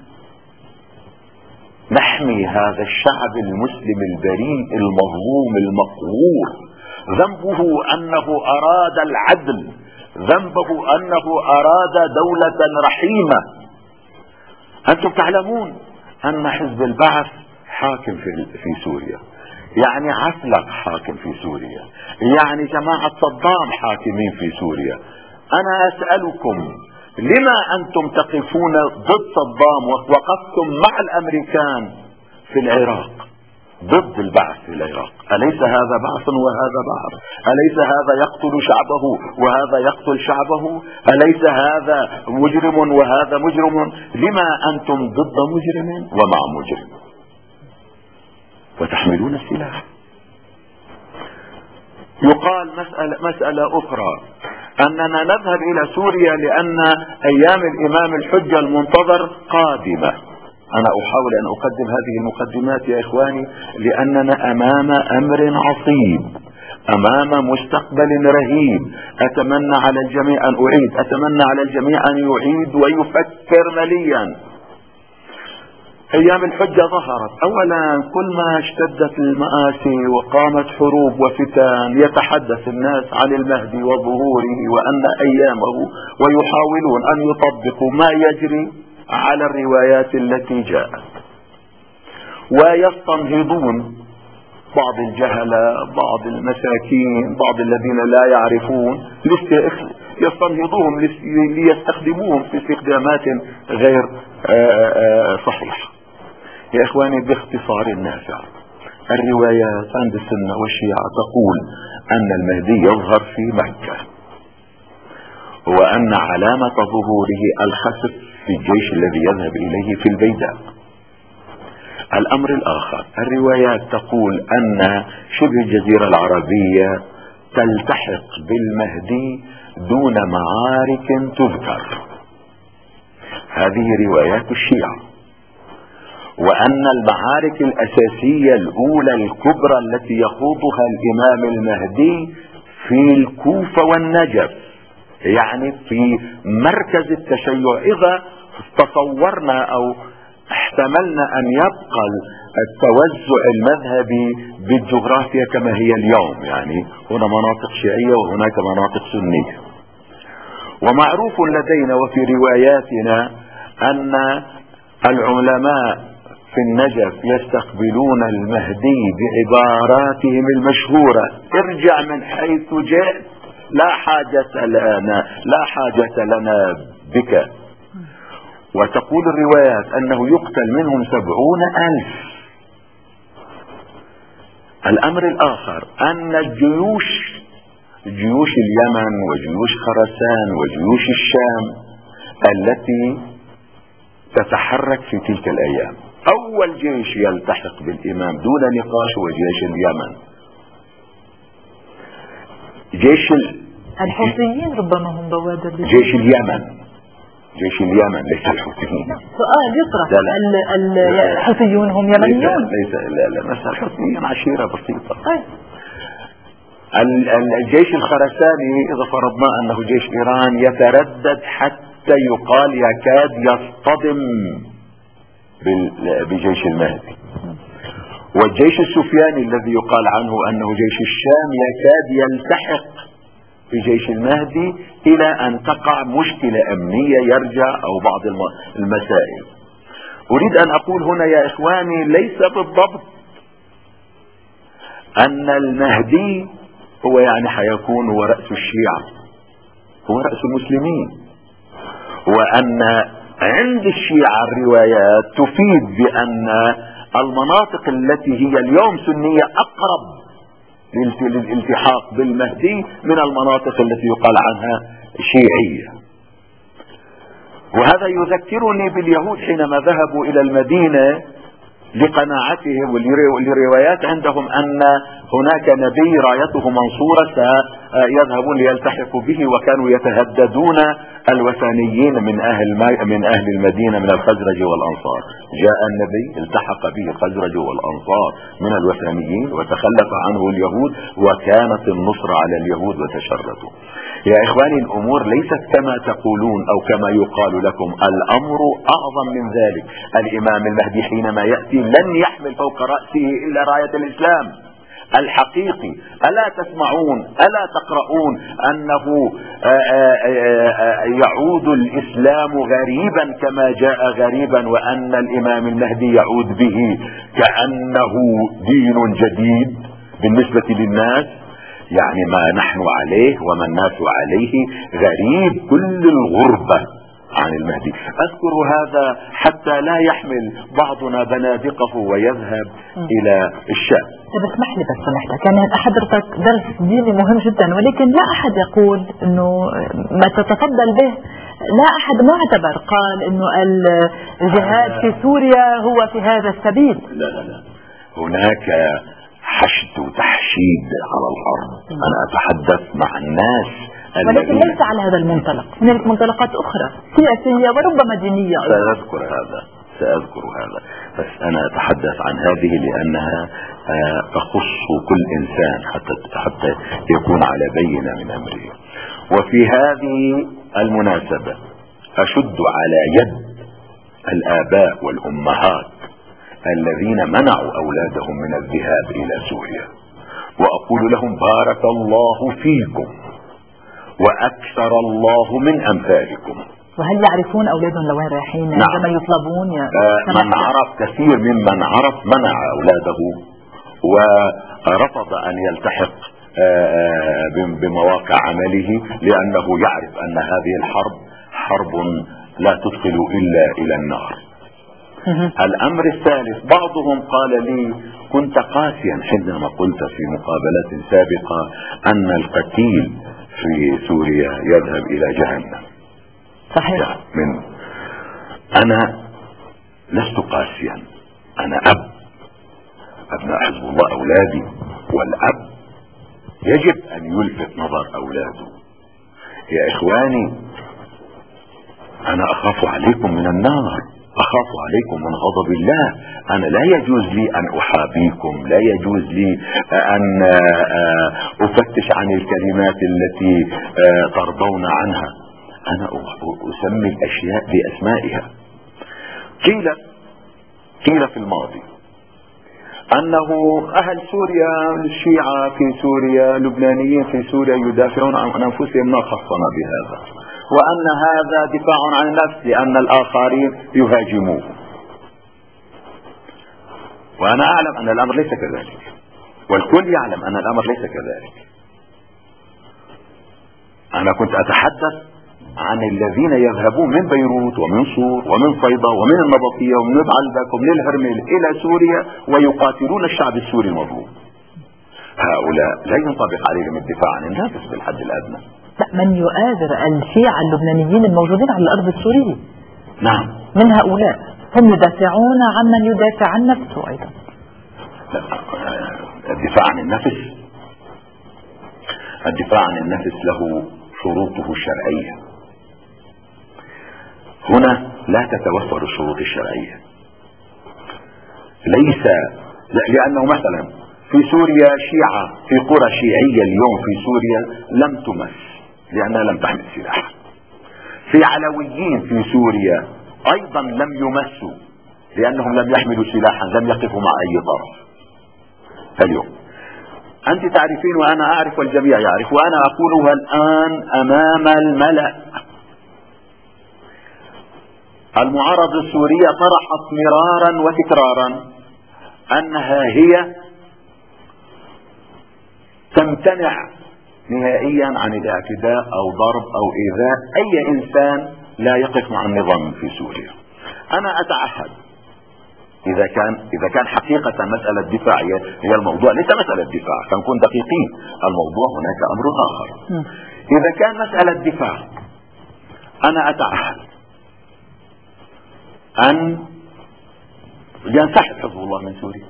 نحمي هذا الشعب المسلم البريء المظلوم المقهور. ذنبه أنه أراد العدل، ذنبه أنه أراد دولة رحيمة. أنتم تعلمون أن حزب البعث حاكم في في سوريا، يعني عسلق حاكم في سوريا، يعني جماعة صدام حاكمين في سوريا. أنا أسألكم لما أنتم تقفون ضد صدام ووقفتم مع الأمريكان في العراق ضد البعث في العراق؟ أليس هذا بعث وهذا بعث؟ أليس هذا يقتل شعبه وهذا يقتل شعبه؟ أليس هذا مجرم وهذا مجرم؟ لما أنتم ضد مجرم ومع مجرم وتحملون السلاح؟ يقال مسألة, مسألة أخرى أننا نذهب إلى سوريا لأن أيام الإمام الحجة المنتظر قادمة. أنا أحاول أن أقدم هذه المقدمات يا إخواني لأننا أمام أمر عصيب، أمام مستقبل رهيب. أتمنى على الجميع أن أعيد أتمنى على الجميع أن يعيد ويفكر مليا. أيام الحجة ظهرت أولا كل ما اشتدت المآسي وقامت حروب وفتان يتحدث الناس عن المهدي وظهوره وأن أيامه، ويحاولون أن يطبقوا ما يجري على الروايات التي جاءت، ويستنهضون بعض الجهلة، بعض المساكين، بعض الذين لا يعرفون، يستنهضوهم ليستخدموهم في استخدامات غير صحيحة. يا إخواني باختصار نافع، الروايات عند السنة والشيعة تقول أن المهدي يظهر في مكة، وأن علامة ظهوره الخسف في الجيش الذي يذهب إليه في البيداء. الأمر الآخر، الروايات تقول أن شبه الجزيرة العربية تلتحق بالمهدي دون معارك تذكر. هذه روايات الشيعة. وأن المعارك الأساسية الأولى الكبرى التي يخوضها الإمام المهدي في الكوفة والنجف، يعني في مركز التشيع. إذا تصورنا أو احتملنا أن يبقى التوزع المذهبي بالجغرافيا كما هي اليوم، يعني هنا مناطق شيعية وهناك مناطق سنية. ومعروف لدينا وفي رواياتنا أن العلماء في النجف يستقبلون المهدي بعباراتهم المشهورة: ارجع من حيث جئت، لا حاجة لنا لا حاجة لنا بك. وتقول الروايات أنه يقتل منهم سبعون ألف. الأمر الآخر أن الجيوش جيوش اليمن وجيوش خراسان وجيوش الشام التي تتحرك في تلك الأيام، أول جيش يلتحق بالإمام دون نقاش هو جيش اليمن. جيش الحوثيين ربما هم بوادر جيش اليمن جيش اليمن ليس الحوثيين. سؤال يطرح، الحوثيون هم يمنيون؟ ليس لا لا بس الحوثيين عشيرة بسيطة. طيب الجيش الخرساني إذا فرضنا أنه جيش إيران يتردد حتى يقال يكاد يصطدم بجيش المهدي، والجيش السفياني الذي يقال عنه أنه جيش الشام يكاد يلتحق بجيش المهدي إلى أن تقع مشكلة أمنية يرجع أو بعض المسائل. أريد أن أقول هنا يا إخواني ليس بالضبط أن المهدي هو يعني حيكون هو رأس الشيعة، هو رأس المسلمين، وأن عند الشيعة الروايات تفيد بأن المناطق التي هي اليوم سنية أقرب للالتحاق بالمهدي من المناطق التي يقال عنها شيعية. وهذا يذكرني باليهود حينما ذهبوا إلى المدينة لقناعتهم، والروايات عندهم أن هناك نبي رايته منصورة سيذهبون ليلتحقوا به، وكانوا يتهددون الوثنيين من أهل من أهل المدينة من الخزرج والأنصار. جاء النبي التحق به الخزرج والأنصار من الوثنيين وتخلف عنه اليهود، وكانت النصر على اليهود وتشردوا. يا إخواني الأمور ليست كما تقولون أو كما يقال لكم، الأمر أعظم من ذلك. الإمام المهدي حينما يأتي لن يحمل فوق رأسه إلا راية الإسلام الحقيقي. ألا تسمعون ألا تقرؤون أنه آآ آآ يعود الإسلام غريبا كما جاء غريبا، وأن الإمام المهدي يعود به كأنه دين جديد بالنسبة للناس؟ يعني ما نحن عليه وما الناس عليه غريب كل الغربة عن المهدي. أذكر هذا حتى لا يحمل بعضنا بنادقه ويذهب إلى الشام. طب اسمح لي بس سمحتك، يعني حضرتك درس ديني مهم جدا، ولكن لا أحد يقول أنه ما تتفضل به، لا أحد معتبر قال أنه الجهاد في سوريا هو في هذا السبيل. لا لا لا، هناك حشد وتحشيد على الأرض. أنا أتحدث مع الناس، ولكن ليس على هذا المنطلق، هناك منطلقات أخرى سياسية وربما دينية. سأذكر هذا سأذكر هذا بس أنا أتحدث عن هذه لأنها تخص كل إنسان حتى حتى يكون على بينة من أمره. وفي هذه المناسبة أشد على يد الآباء والأمهات الذين منعوا أولادهم من الذهاب إلى سوريا، وأقول لهم بارك الله فيكم وأكثر الله من أمثالكم. وهل يعرفون أولادهم لوين رايحين عندما نعم. يطلبون؟ يا من عرف، كثير ممن عرف منع أولاده ورفض أن يلتحق بمواقع عمله، لأنه يعرف أن هذه الحرب حرب لا تدخل إلا إلى النار. الأمر الثالث، بعضهم قال لي كنت قاسيا حينما قلت في مقابلات سابقة أن القتيل في سوريا يذهب إلى جهنم. صحيح. من أنا لست قاسيا، أنا أب، أبناء حزب الله أولادي، والأب يجب أن يلفت نظر أولاده. يا إخواني أنا أخاف عليكم من النار، أخاف عليكم من غضب الله. أنا لا يجوز لي أن أحابيكم، لا يجوز لي أن أفتش عن الكلمات التي ترضون عنها. أنا أسمي الأشياء بأسمائها. قيل قيل في الماضي أنه أهل سوريا، الشيعة في سوريا، اللبنانيين في سوريا يدافعون عن أنفسهم، ما خصنا بهذا، وأن هذا دفاع عن النفس لأن الآخرين يهاجموه. وأنا أعلم أن الأمر ليس كذلك، والكل يعلم أن الأمر ليس كذلك. أنا كنت أتحدث عن الذين يذهبون من بيروت ومن صور ومن فيضة ومن النبطية ومن بعلبك ومن الهرمل إلى سوريا ويقاتلون الشعب السوري المظلوم. هؤلاء لا ينطبق عليهم الدفاع عن النفس بالحد الأدنى. لا، من يؤازر الشيعة اللبنانيين الموجودين على الأرض السورية. نعم. من هؤلاء هم يدافعون عن من يدافع عن نفسه أيضا. الدفاع عن النفس الدفاع عن النفس له شروطه الشرعية. هنا لا تتوفر الشروط الشرعية. ليس لأنه مثلا في سوريا شيعة في قرى شيعية اليوم في سوريا لم تمس لأنها لم تحمل سلاح. في علويين في سوريا أيضا لم يمسوا لأنهم لم يحملوا سلاحا، لم يقفوا مع أي طرف. اليوم أنت تعرفين وأنا أعرف والجميع يعرف وأنا أقولها الآن أمام الملأ، المعارضة السورية طرحت مرارا وتكرارا أنها هي تمتنع نهائيا عن الاعتداء أو ضرب أو إيذاء أي إنسان لا يقف مع النظام في سوريا. أنا أتعهد إذا كان إذا كان حقيقة مسألة دفاع هي الموضوع، ليس مسألة دفاع، فنكون دقيقين، الموضوع هناك أمر آخر. إذا كان مسألة دفاع أنا أتعهد أن ينسحب حزب الله من سوريا،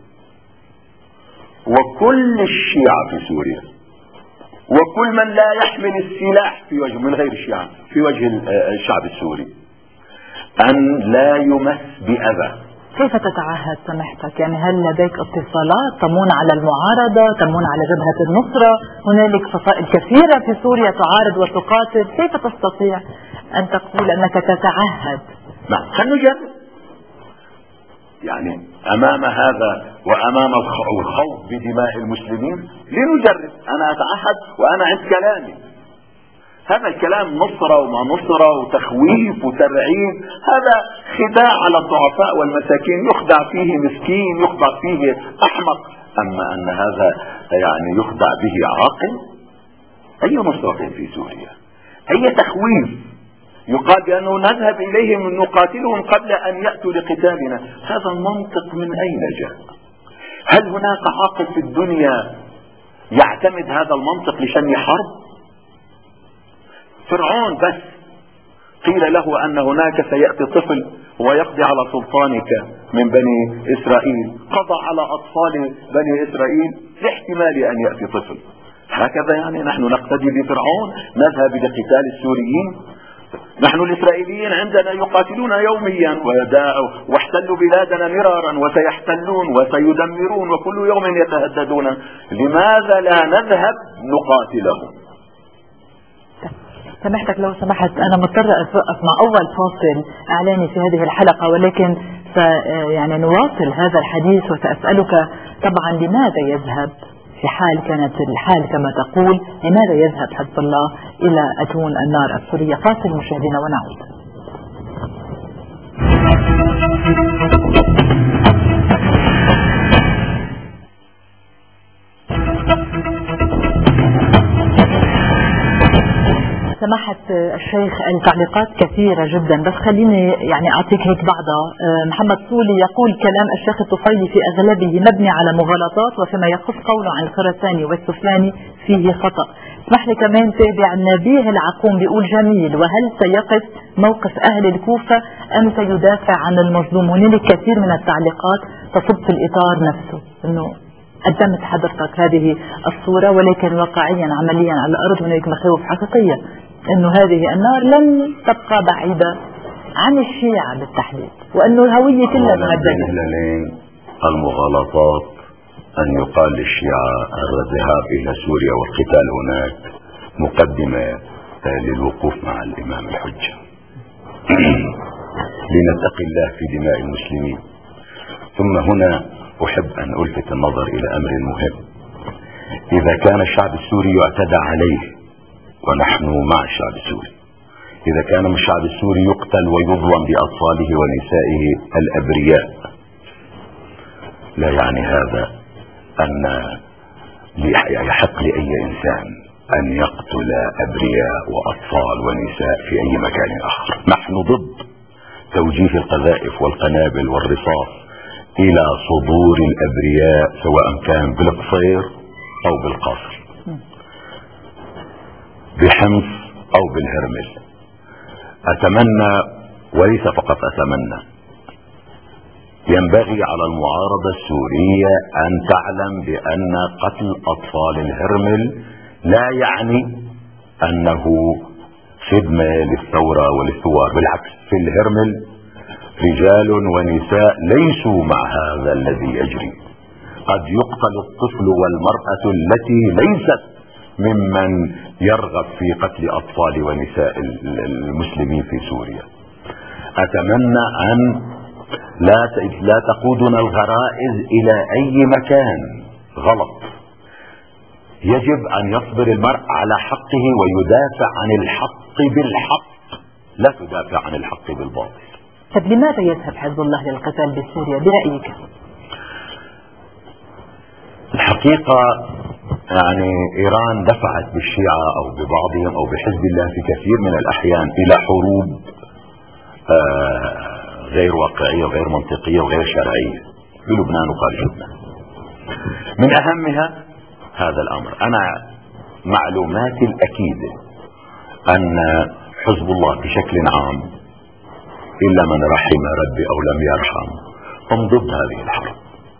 وكل الشيعة في سوريا وكل من لا يحمل السلاح في وجه من غير الشيعة في وجه الشعب السوري أن لا يمس بأذى. كيف تتعهد سمحتك؟ يعني هل لديك اتصالات تمون على المعارضة، تمون على جبهة النصرة؟ هنالك فصائل كثيرة في سوريا تعارض وتقاتل، كيف تستطيع أن تقول أنك تتعهد؟ نعم خلينا نجرب يعني أمام هذا وأمام الخوف بدماء المسلمين لنجرب. أنا أتعهد وأنا عند كلامي، هذا الكلام نصرة وما نصرة وتخويف وترعيب، هذا خداع على الضعفاء والمساكين، يخدع فيه مسكين، يخدع فيه أحمق. أما أن هذا يعني يخدع به عاقل، أي نصرة في سوريا، أي تخويف يقال بأنه نذهب إليهم نقاتلهم قبل أن يأتوا لقتالنا، هذا المنطق من أين جاء؟ هل هناك عاقل في الدنيا يعتمد هذا المنطق لشن حرب؟ فرعون بس قيل له أن هناك سيأتي طفل ويقضي على سلطانك من بني إسرائيل، قضى على أطفال بني إسرائيل لاحتمال أن يأتي طفل. هكذا يعني نحن نقتدي بفرعون، نذهب لقتال السوريين. نحن الإسرائيليين عندنا يقاتلون يوميا واحتلوا بلادنا مرارا وسيحتلون وسيدمرون وكل يوم يتهددون، لماذا لا نذهب نقاتلهم؟ سمحتك لو سمحت أنا مضطرة أتوقف مع أول فاصل إعلاني في هذه الحلقة، ولكن يعني نواصل هذا الحديث وسأسألك طبعا لماذا يذهب في حال كانت الحال كما تقول، لماذا يذهب حزب الله إلى أتون النار السورية؟ فاصل مشاهدينا ونعود. سماحة الشيخ التعليقات كثيرة جدا، بس خليني يعني أعطيك هيك بعضها. محمد صولي يقول كلام الشيخ الطفيلي في أغلبه مبني على مغالطات، وفيما يخص قوله عن الخراساني والسفلاني فيه خطأ. اسمح لي كمان تابع نبيه العقوم بيقول جميل، وهل سيقف موقف أهل الكوفة أم سيدافع عن المظلوم؟ هنالك كثير من التعليقات تصب في الإطار نفسه، إنه قدمت حضرتك هذه الصورة، ولكن واقعيا عمليا على الأرض هناك مخاوف حقيقية انه هذه النار لن تبقى بعيدة عن الشيعة بالتحديد، وانه الهوية كلها مهددة. المغالطات ان يقال للشيعة الذهاب الى سوريا والقتال هناك مقدمة للوقوف مع الامام الحجة. لنتقي الله في دماء المسلمين. ثم هنا احب ان الفت النظر الى امر مهم. اذا كان الشعب السوري يعتدى عليه ونحن مع الشعب السوري، إذا كان الشعب السوري يقتل ويظلم بأطفاله ونسائه الأبرياء، لا يعني هذا أن يحق لأي إنسان أن يقتل أبرياء وأطفال ونساء في أي مكان آخر. نحن ضد توجيه القذائف والقنابل والرصاص إلى صدور الأبرياء سواء كان بالقصير أو بالقصر، بحمص او بالهرمل. اتمنى وليس فقط اتمنى، ينبغي على المعارضة السورية ان تعلم بان قتل اطفال الهرمل لا يعني انه خدمة للثورة وللثوار. بالعكس في الهرمل رجال ونساء ليسوا مع هذا الذي يجري. قد يقتل الطفل والمرأة التي ليست ممن يرغب في قتل أطفال ونساء المسلمين في سوريا. أتمنى أن لا لا تقودنا الغرائز إلى أي مكان غلط. يجب أن يصبر المرء على حقه ويدافع عن الحق بالحق، لا تدافع عن الحق بالباطل. طب لماذا يذهب حزب الله للقتال بسوريا برأيك؟ الحقيقة يعني إيران دفعت بالشيعة أو ببعضهم أو بحزب الله في كثير من الأحيان إلى حروب آه غير واقعية وغير منطقية وغير شرعية في لبنان وخارج لبنان. من أهمها هذا الأمر. أنا معلوماتي الأكيدة أن حزب الله بشكل عام إلا من رحم ربي أو لم يرحم هم ضد هذه الحرب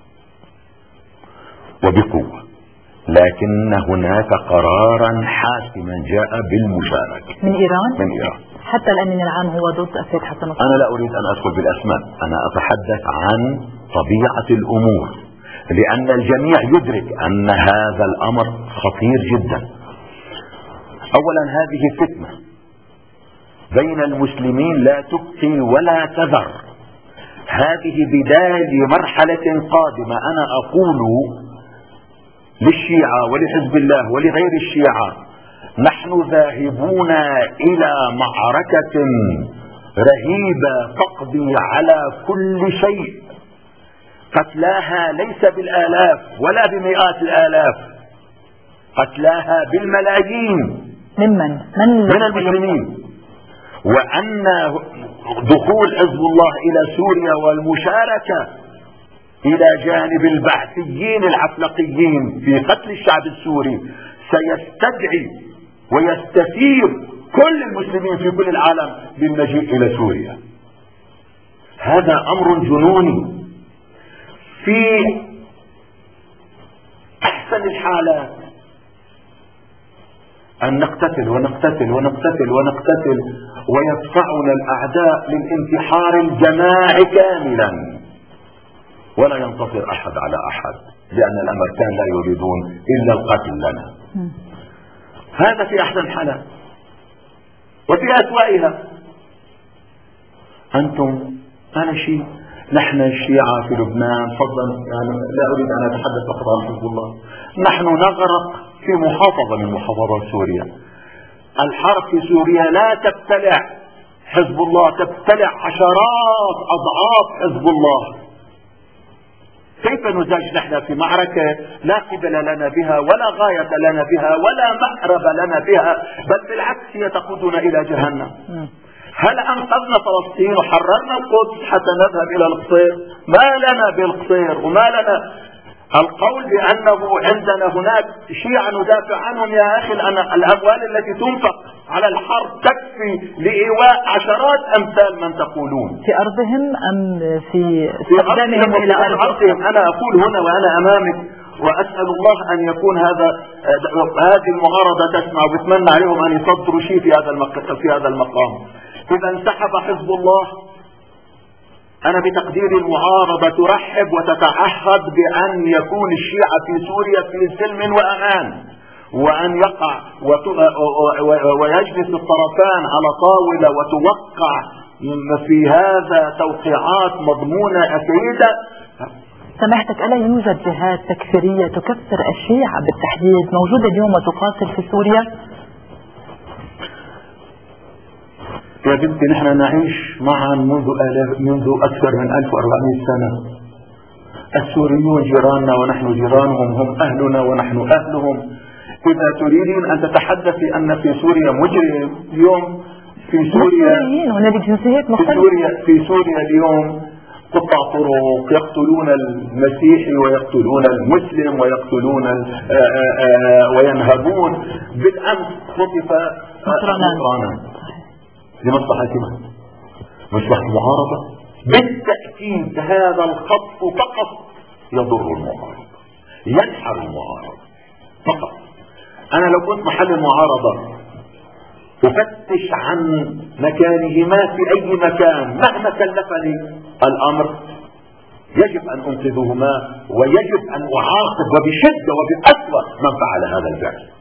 وبقوة، لكن هناك قرارا حاسما جاء بالمشاركة من إيران؟ من إيران. حتى الآن من العام هو ضد السيد حسن نصر. أنا لا أريد أن أدخل بالأسماء، أنا أتحدث عن طبيعة الأمور، لأن الجميع يدرك أن هذا الأمر خطير جدا. أولا هذه فتنة بين المسلمين لا تبقي ولا تذر. هذه بداية مرحلة قادمة. أنا أقول للشيعة ولحزب الله ولغير الشيعة نحن ذاهبون إلى معركة رهيبة تقضي على كل شيء. قتلاها ليس بالآلاف ولا بمئات الآلاف، قتلاها بالملايين. ممن؟ من, من المسلمين. وأن دخول حزب الله إلى سوريا والمشاركة إلى جانب البعثيين العفلقيين في قتل الشعب السوري سيستدعي ويستثير كل المسلمين في كل العالم بالمجيء إلى سوريا. هذا أمر جنوني. في أحسن الحالات أن نقتتل ونقتتل ونقتتل ونقتتل ويدفعنا الأعداء للانتحار الجماعي كاملا ولا ينتصر أحد على أحد، لأن الأمريكان لا يريدون إلا القتل لنا. هذا في أحسن الحالات. وفي أسوأها أنتم أنا شيء نحن الشيعة في لبنان فضلا، يعني لا أريد أن أتحدث فقط عن حزب الله، نحن نغرق في محافظة من محافظات سوريا. الحرب في سوريا لا تبتلع حزب الله، تبتلع عشرات أضعاف حزب الله. كيف نزاج نحن في معركة لا قبل لنا بها ولا غاية لنا بها ولا مأرب لنا بها، بل بالعكس هي تقودنا إلى جهنم. هل أنقذنا فلسطين وحررنا القدس حتى نذهب إلى القصير؟ ما لنا بالقصير وما لنا القول بأنه عندنا هناك شيعة ندافع عنهم. يا أخي الأموال التي تنفق على الحرب تكفي لإيواء عشرات أمثال من تقولون. في أرضهم أم في استخدامهم إلى أرضهم؟ أنا أقول هنا وأنا أمامك وأسأل الله أن يكون هذا هذه المعارضة تسمع وبتمنى عليهم أن يصدروا شيء في هذا المقام في هذا المقام. إذا انسحب حزب الله، أنا بتقدير المعارضة ترحب وتتعهد بأن يكون الشيعة في سوريا في سلم وأمان، وأن يقع ويجلس الطرفان على طاولة وتوقع في هذا توقيعات مضمونة أكيدة. سمحتك، ألا يوجد جهات تكفيرية تكفر الشيعة بالتحديد موجودة اليوم وتقاتل في سوريا؟ يا بنتي نحن نعيش معا منذ منذ أكثر من ألف وأربعمائة سنة. السوريون جيراننا ونحن جيرانهم، هم أهلنا ونحن أهلهم. إذا تريدين أن تتحدثي أن في سوريا مجرم اليوم في سوريا في سوريا في سوريا اليوم قطاع طرق يقتلون المسيحي ويقتلون المسلم ويقتلون وينهبون. بالأمس خطف نصرانا لمصلحة من؟ مصلحة المعارضة. بالتأكيد هذا الخطف فقط يضر المعارضة، ينحر المعارضة فقط. أنا لو كنت محل المعارضة أفتش عن مكانهما في أي مكان مهما كلفني الأمر، يجب أن أنقذهما ويجب أن أعاقب وبشدة وبأسوأ من فعل هذا الفعل.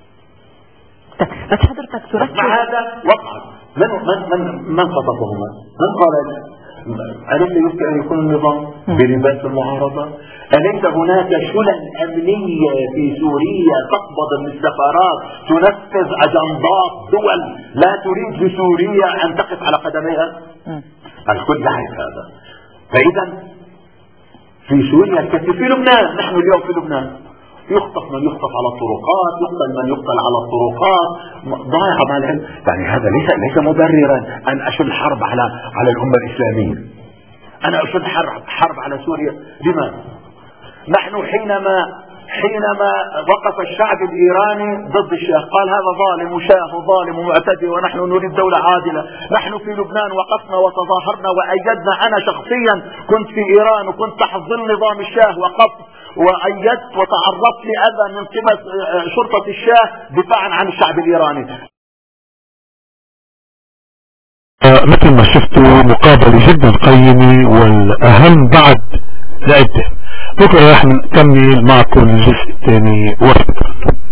بس حضرتك تركز مع هذا وقعت من من من من خطفهما؟ من قال أليس يمكن أن يكون النظام بلباس المعارضة؟ أليس هناك شلل أمنية في سوريا تقبض من السفارات تنفذ أجندات دول لا تريد لسوريا أن تقف على قدميها؟ الكل يعرف هذا. فإذا في سوريا الكثير، في لبنان، نحن اليوم في لبنان يخطف من يخطف على الطرقات، يقتل من يقتل على الطرقات، ضايعة مع العلم. يعني هذا ليس ليس مبررا أن أشن حرب على على الأمة الإسلامية. أنا أشن حرب حرب على سوريا. لماذا؟ نحن حينما حينما وقف الشعب الإيراني ضد الشاه قال هذا ظالم وشاه وظالم ومعتدي ونحن نريد دولة عادلة. نحن في لبنان وقفنا وتظاهرنا وأيدنا. أنا شخصيا كنت في إيران وكنت تحت ظل نظام الشاه، وقفت وأيدت وتعرضت لأذى من قبل شرطة الشاه دفاعا عن الشعب الإيراني. مثل ما شفتوا مقابلة جدا قيمة، والأهم بعد لعدة. بكرة رح نكمل معكم الجزء الثاني وقت